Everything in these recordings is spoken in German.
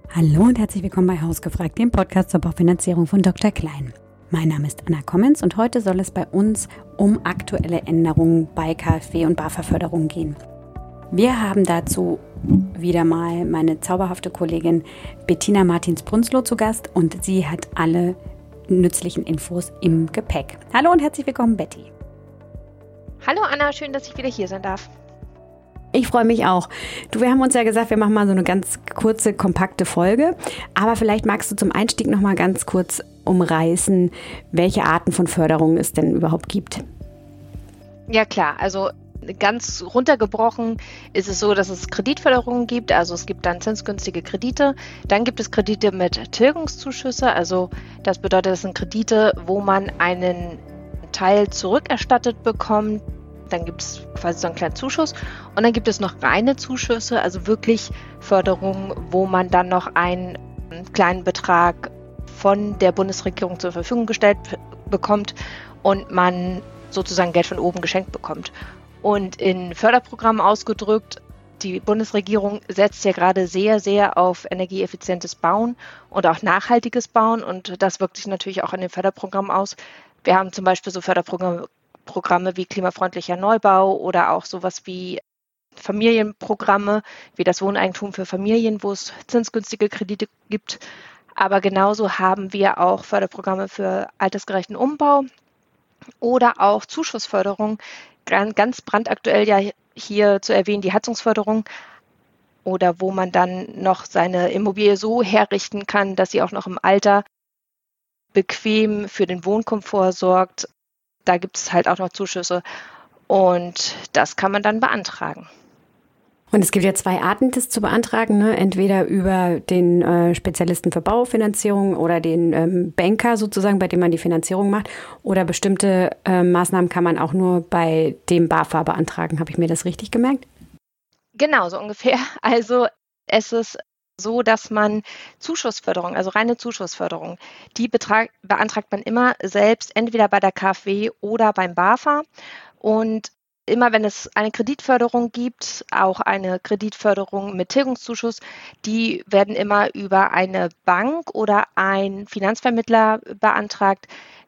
Hallo und herzlich willkommen bei Hausgefragt, dem Podcast zur Baufinanzierung von Dr. Klein. Mein Name ist Anna Kommens und heute soll es bei uns um aktuelle Änderungen bei KfW und BAFA-Förderung gehen. Wir haben dazu wieder mal meine zauberhafte Kollegin Bettina Martins-Brünsloh zu Gast und sie hat alle nützlichen Infos im Gepäck. Hallo und herzlich willkommen, Betty. Hallo Anna, schön, dass ich wieder hier sein darf. Ich freue mich auch. Wir haben uns ja gesagt, wir machen mal so eine ganz kurze, kompakte Folge. Aber vielleicht magst du zum Einstieg noch mal ganz kurz umreißen, welche Arten von Förderungen es denn überhaupt gibt. Ja klar, also ganz runtergebrochen ist es so, dass es Kreditförderungen gibt. Also es gibt dann zinsgünstige Kredite. Dann gibt es Kredite mit Tilgungszuschüsse. Also das bedeutet, das sind Kredite, wo man einen Teil zurückerstattet bekommt. Dann gibt es quasi so einen kleinen Zuschuss und dann gibt es noch reine Zuschüsse, also wirklich Förderungen, wo man dann noch einen kleinen Betrag von der Bundesregierung zur Verfügung gestellt bekommt und man sozusagen Geld von oben geschenkt bekommt. Und in Förderprogrammen ausgedrückt, die Bundesregierung setzt ja gerade sehr, sehr auf energieeffizientes Bauen und auch nachhaltiges Bauen und das wirkt sich natürlich auch an den Förderprogrammen aus. Wir haben zum Beispiel so Förderprogramme wie klimafreundlicher Neubau oder auch sowas wie Familienprogramme, wie das Wohneigentum für Familien, wo es zinsgünstige Kredite gibt. Aber genauso haben wir auch Förderprogramme für altersgerechten Umbau oder auch Zuschussförderung. Ganz brandaktuell ja hier zu erwähnen, die Heizungsförderung oder wo man dann noch seine Immobilie so herrichten kann, dass sie auch noch im Alter bequem für den Wohnkomfort sorgt. Da gibt es halt auch noch Zuschüsse und das kann man dann beantragen. Und es gibt ja zwei Arten, das zu beantragen, ne? Entweder über den Spezialisten für Baufinanzierung oder den Banker sozusagen, bei dem man die Finanzierung macht. Oder bestimmte Maßnahmen kann man auch nur bei dem BAFA beantragen. Habe ich mir das richtig gemerkt? Genau, so ungefähr. Also es ist so, dass man Zuschussförderung, also reine Zuschussförderung, die beantragt man immer selbst, entweder bei der KfW oder beim BAFA. Und immer wenn es eine Kreditförderung gibt, auch eine Kreditförderung mit Tilgungszuschuss, die werden immer über eine Bank oder einen Finanzvermittler beantragt.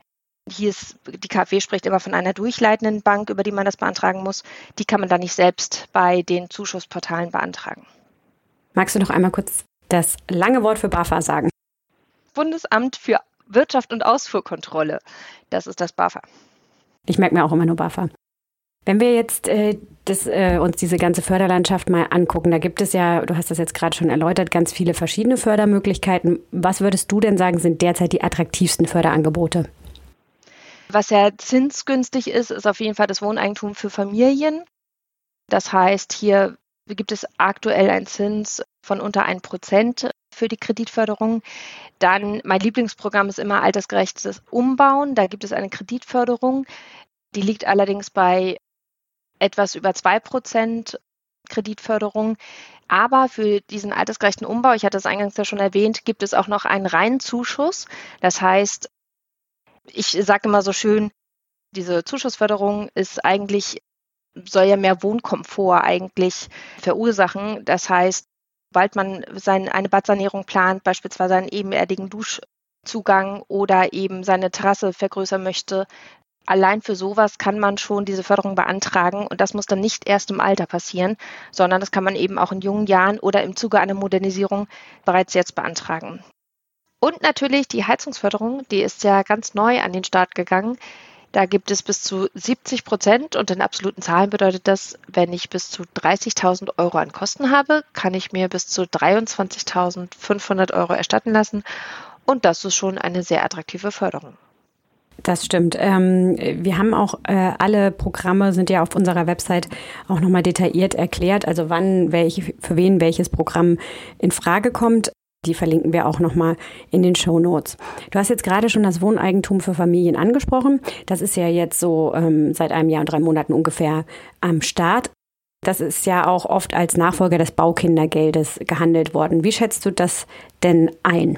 Die KfW spricht immer von einer durchleitenden Bank, über die man das beantragen muss. Die kann man dann nicht selbst bei den Zuschussportalen beantragen. Magst du noch einmal kurz das lange Wort für BAFA sagen? Bundesamt für Wirtschaft und Ausfuhrkontrolle. Das ist das BAFA. Ich merke mir auch immer nur BAFA. Wenn wir jetzt uns diese ganze Förderlandschaft mal angucken, da gibt es ja, du hast das jetzt gerade schon erläutert, ganz viele verschiedene Fördermöglichkeiten. Was würdest du denn sagen, sind derzeit die attraktivsten Förderangebote? Was ja zinsgünstig ist, ist auf jeden Fall das Wohneigentum für Familien. Das heißt, hier gibt es aktuell einen Zins von unter 1% für die Kreditförderung. Dann, mein Lieblingsprogramm ist immer altersgerechtes Umbauen. Da gibt es eine Kreditförderung. Die liegt allerdings bei etwas über 2% Kreditförderung. Aber für diesen altersgerechten Umbau, ich hatte es eingangs ja schon erwähnt, gibt es auch noch einen reinen Zuschuss. Das heißt, ich sage immer so schön, diese Zuschussförderung soll ja mehr Wohnkomfort eigentlich verursachen. Das heißt, sobald man eine Badsanierung plant, beispielsweise einen ebenerdigen Duschzugang oder eben seine Terrasse vergrößern möchte, allein für sowas kann man schon diese Förderung beantragen und das muss dann nicht erst im Alter passieren, sondern das kann man eben auch in jungen Jahren oder im Zuge einer Modernisierung bereits jetzt beantragen. Und natürlich die Heizungsförderung, die ist ja ganz neu an den Start gegangen. Da gibt es bis zu 70% und in absoluten Zahlen bedeutet das, wenn ich bis zu 30.000 Euro an Kosten habe, kann ich mir bis zu 23.500 Euro erstatten lassen und das ist schon eine sehr attraktive Förderung. Das stimmt. Wir haben auch alle Programme sind ja auf unserer Website auch nochmal detailliert erklärt, also für wen welches Programm in Frage kommt. Die verlinken wir auch nochmal in den Shownotes. Du hast jetzt gerade schon das Wohneigentum für Familien angesprochen. Das ist ja jetzt so seit einem Jahr und 3 Monaten ungefähr am Start. Das ist ja auch oft als Nachfolger des Baukindergeldes gehandelt worden. Wie schätzt du das denn ein?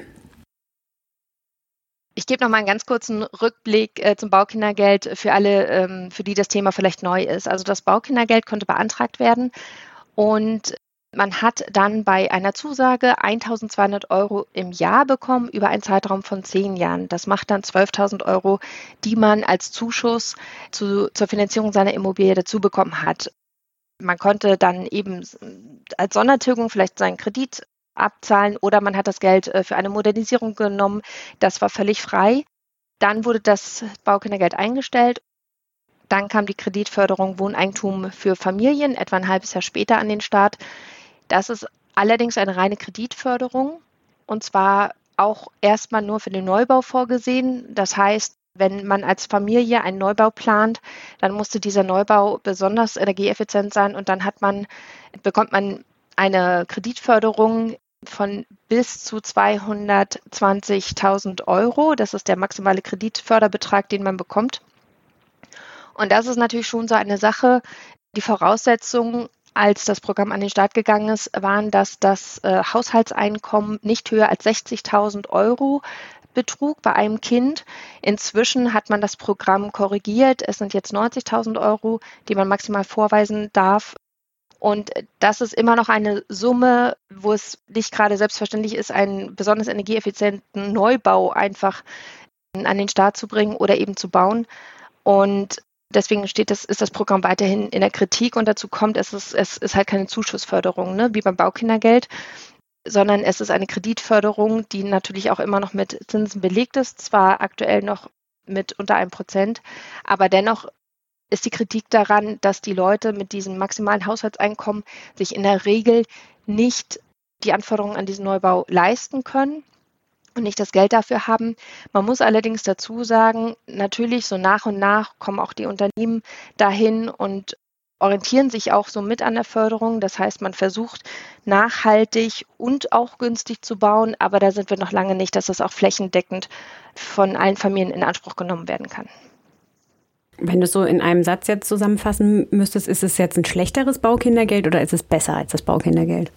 Ich gebe noch mal einen ganz kurzen Rückblick zum Baukindergeld für alle, für die das Thema vielleicht neu ist. Also das Baukindergeld konnte beantragt werden und Man hat dann bei einer Zusage 1.200 € im Jahr bekommen über einen Zeitraum von 10 Jahren. Das macht dann 12.000 €, die man als Zuschuss zur Finanzierung seiner Immobilie dazu bekommen hat. Man konnte dann eben als Sondertilgung vielleicht seinen Kredit abzahlen oder man hat das Geld für eine Modernisierung genommen. Das war völlig frei. Dann wurde das Baukindergeld eingestellt. Dann kam die Kreditförderung Wohneigentum für Familien etwa ein halbes Jahr später an den Start. Das ist allerdings eine reine Kreditförderung und zwar auch erstmal nur für den Neubau vorgesehen. Das heißt, wenn man als Familie einen Neubau plant, dann musste dieser Neubau besonders energieeffizient sein und dann bekommt man eine Kreditförderung von bis zu 220.000 €. Das ist der maximale Kreditförderbetrag, den man bekommt. Und das ist natürlich schon so eine Sache. Die Voraussetzungen, als das Programm an den Start gegangen ist, waren, dass das Haushaltseinkommen nicht höher als 60.000 € betrug bei einem Kind. Inzwischen hat man das Programm korrigiert. Es sind jetzt 90.000 €, die man maximal vorweisen darf. Und das ist immer noch eine Summe, wo es nicht gerade selbstverständlich ist, einen besonders energieeffizienten Neubau einfach an den Start zu bringen oder eben zu bauen. Und deswegen ist das Programm weiterhin in der Kritik und dazu kommt, es ist halt keine Zuschussförderung, ne, wie beim Baukindergeld, sondern es ist eine Kreditförderung, die natürlich auch immer noch mit Zinsen belegt ist, zwar aktuell noch mit unter 1%, aber dennoch ist die Kritik daran, dass die Leute mit diesem maximalen Haushaltseinkommen sich in der Regel nicht die Anforderungen an diesen Neubau leisten können und nicht das Geld dafür haben. Man muss allerdings dazu sagen, natürlich so nach und nach kommen auch die Unternehmen dahin und orientieren sich auch so mit an der Förderung. Das heißt, man versucht nachhaltig und auch günstig zu bauen, aber da sind wir noch lange nicht, dass das auch flächendeckend von allen Familien in Anspruch genommen werden kann. Wenn du es so in einem Satz jetzt zusammenfassen müsstest, ist es jetzt ein schlechteres Baukindergeld oder ist es besser als das Baukindergeld?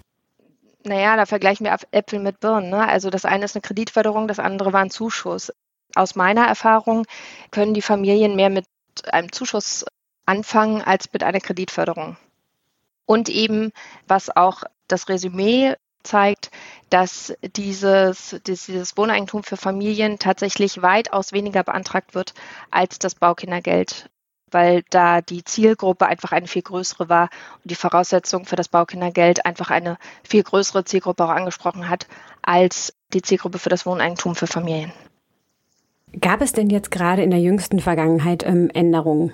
Naja, da vergleichen wir Äpfel mit Birnen, ne? Also das eine ist eine Kreditförderung, das andere war ein Zuschuss. Aus meiner Erfahrung können die Familien mehr mit einem Zuschuss anfangen als mit einer Kreditförderung. Und eben, was auch das Resümee zeigt, dass dieses Wohneigentum für Familien tatsächlich weitaus weniger beantragt wird als das Baukindergeld, weil da die Zielgruppe einfach eine viel größere war und die Voraussetzung für das Baukindergeld einfach eine viel größere Zielgruppe auch angesprochen hat als die Zielgruppe für das Wohneigentum für Familien. Gab es denn jetzt gerade in der jüngsten Vergangenheit Änderungen?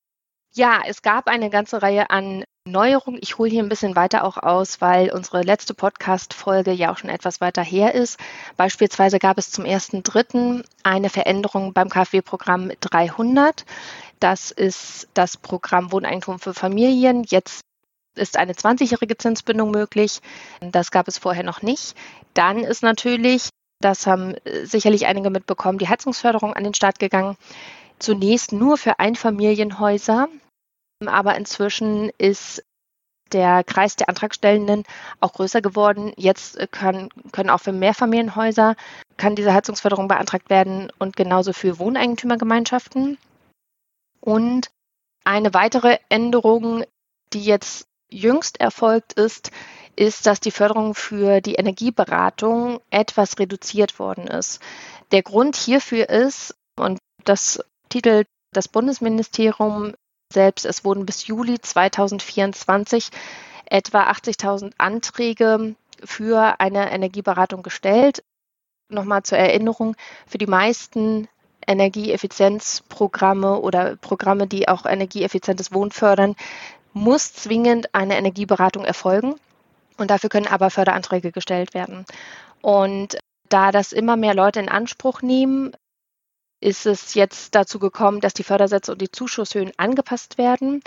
Ja, es gab eine ganze Reihe an Neuerungen. Ich hole hier ein bisschen weiter auch aus, weil unsere letzte Podcast-Folge ja auch schon etwas weiter her ist. Beispielsweise gab es zum 1.3. eine Veränderung beim KfW-Programm 300. Das ist das Programm Wohneigentum für Familien. Jetzt ist eine 20-jährige Zinsbindung möglich. Das gab es vorher noch nicht. Dann ist natürlich, das haben sicherlich einige mitbekommen, die Heizungsförderung an den Start gegangen. Zunächst nur für Einfamilienhäuser, aber inzwischen ist der Kreis der Antragstellenden auch größer geworden. Jetzt können auch für Mehrfamilienhäuser kann diese Heizungsförderung beantragt werden und genauso für Wohneigentümergemeinschaften. Und eine weitere Änderung, die jetzt jüngst erfolgt ist, dass die Förderung für die Energieberatung etwas reduziert worden ist. Der Grund hierfür ist, und das titelt das Bundesministerium selbst, es wurden bis Juli 2024 etwa 80.000 Anträge für eine Energieberatung gestellt. Nochmal zur Erinnerung, für die meisten Energieeffizienzprogramme oder Programme, die auch energieeffizientes Wohnen fördern, muss zwingend eine Energieberatung erfolgen. Und dafür können aber Förderanträge gestellt werden. Und da das immer mehr Leute in Anspruch nehmen, ist es jetzt dazu gekommen, dass die Fördersätze und die Zuschusshöhen angepasst werden.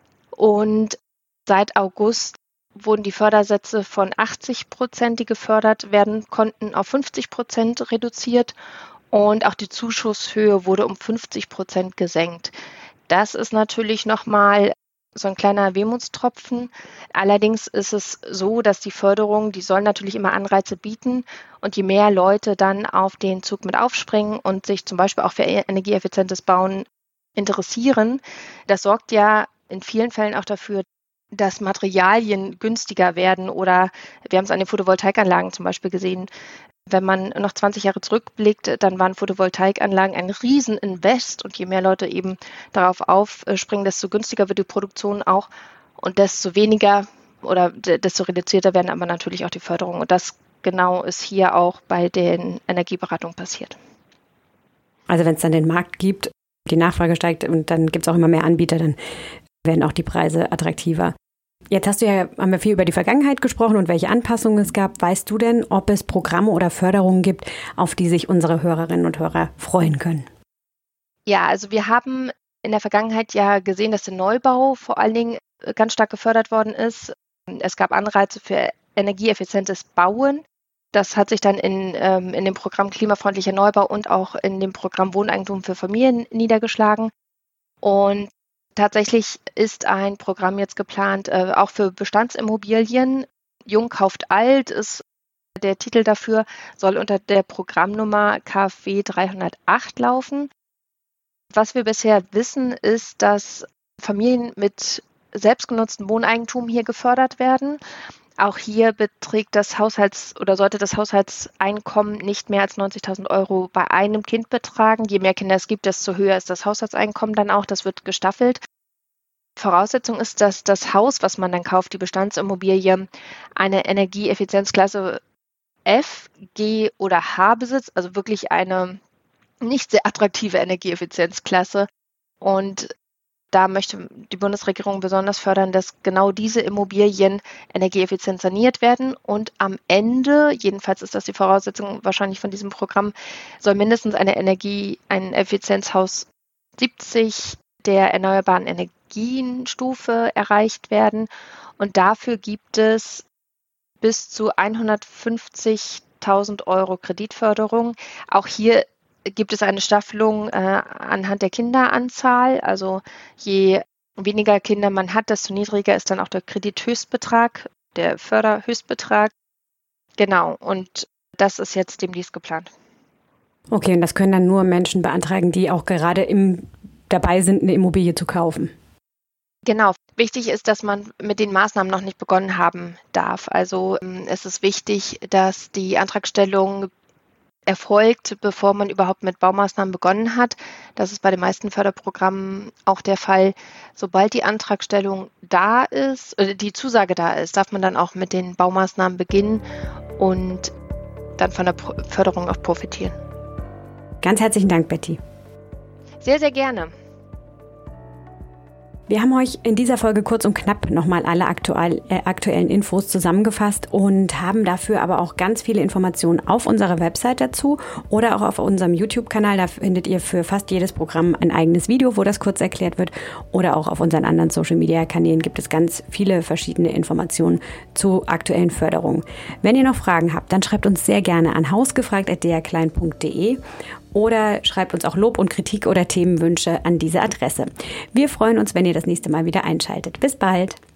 Und seit August wurden die Fördersätze von 80%, die gefördert werden konnten, auf 50% reduziert. Und auch die Zuschusshöhe wurde um 50% gesenkt. Das ist natürlich nochmal so ein kleiner Wermutstropfen. Allerdings ist es so, dass die Förderung, die soll natürlich immer Anreize bieten. Und je mehr Leute dann auf den Zug mit aufspringen und sich zum Beispiel auch für energieeffizientes Bauen interessieren, das sorgt ja in vielen Fällen auch dafür, dass Materialien günstiger werden, oder wir haben es an den Photovoltaikanlagen zum Beispiel gesehen. Wenn man noch 20 Jahre zurückblickt, dann waren Photovoltaikanlagen ein Rieseninvest, und je mehr Leute eben darauf aufspringen, desto günstiger wird die Produktion auch und desto weniger oder desto reduzierter werden aber natürlich auch die Förderung. Und das genau ist hier auch bei den Energieberatungen passiert. Also wenn es dann den Markt gibt, die Nachfrage steigt und dann gibt es auch immer mehr Anbieter, dann werden auch die Preise attraktiver. Jetzt haben wir viel über die Vergangenheit gesprochen und welche Anpassungen es gab. Weißt du denn, ob es Programme oder Förderungen gibt, auf die sich unsere Hörerinnen und Hörer freuen können? Ja, also wir haben in der Vergangenheit ja gesehen, dass der Neubau vor allen Dingen ganz stark gefördert worden ist. Es gab Anreize für energieeffizientes Bauen. Das hat sich dann in dem Programm Klimafreundlicher Neubau und auch in dem Programm Wohneigentum für Familien niedergeschlagen. Und tatsächlich ist ein Programm jetzt geplant, auch für Bestandsimmobilien. Jung kauft alt ist der Titel dafür, soll unter der Programmnummer KfW 308 laufen. Was wir bisher wissen, ist, dass Familien mit selbstgenutztem Wohneigentum hier gefördert werden. Auch hier beträgt sollte das Haushaltseinkommen nicht mehr als 90.000 Euro bei einem Kind betragen. Je mehr Kinder es gibt, desto höher ist das Haushaltseinkommen dann auch. Das wird gestaffelt. Voraussetzung ist, dass das Haus, was man dann kauft, die Bestandsimmobilie, eine Energieeffizienzklasse F, G oder H besitzt, also wirklich eine nicht sehr attraktive Energieeffizienzklasse. Und da möchte die Bundesregierung besonders fördern, dass genau diese Immobilien energieeffizient saniert werden. Und am Ende, jedenfalls ist das die Voraussetzung wahrscheinlich von diesem Programm, soll mindestens ein Effizienzhaus 70 der erneuerbaren Energienstufe erreicht werden. Und dafür gibt es bis zu 150.000 Euro Kreditförderung. Auch hier gibt es eine Staffelung anhand der Kinderanzahl. Also je weniger Kinder man hat, desto niedriger ist dann auch der Kredithöchstbetrag, der Förderhöchstbetrag. Genau, und das ist jetzt demnächst geplant. Okay, und das können dann nur Menschen beantragen, die auch gerade dabei sind, eine Immobilie zu kaufen. Genau. Wichtig ist, dass man mit den Maßnahmen noch nicht begonnen haben darf. Also es ist wichtig, dass die Antragstellung erfolgt, bevor man überhaupt mit Baumaßnahmen begonnen hat. Das ist bei den meisten Förderprogrammen auch der Fall. Sobald die Antragstellung da ist, oder die Zusage da ist, darf man dann auch mit den Baumaßnahmen beginnen und dann von der Förderung auch profitieren. Ganz herzlichen Dank, Betty. Sehr, sehr gerne. Wir haben euch in dieser Folge kurz und knapp nochmal alle aktuellen Infos zusammengefasst und haben dafür aber auch ganz viele Informationen auf unserer Website dazu oder auch auf unserem YouTube-Kanal. Da findet ihr für fast jedes Programm ein eigenes Video, wo das kurz erklärt wird. Oder auch auf unseren anderen Social-Media-Kanälen gibt es ganz viele verschiedene Informationen zu aktuellen Förderungen. Wenn ihr noch Fragen habt, dann schreibt uns sehr gerne an hausgefragt@drklein.de. Oder schreibt uns auch Lob und Kritik oder Themenwünsche an diese Adresse. Wir freuen uns, wenn ihr das nächste Mal wieder einschaltet. Bis bald!